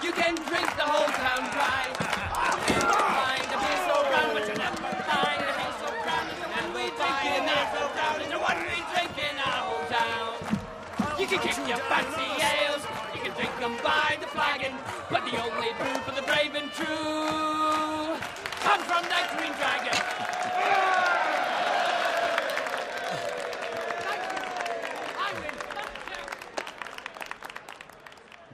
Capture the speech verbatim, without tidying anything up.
You can drink the whole town dry. Find a beer so brown, but you never find a beer so brown. And we drink in our so brown is the one we drink in our whole town. You can kick your fancy ales, you can drink them by the flagon, but the only brew for the brave and true comes from the Green Dragon.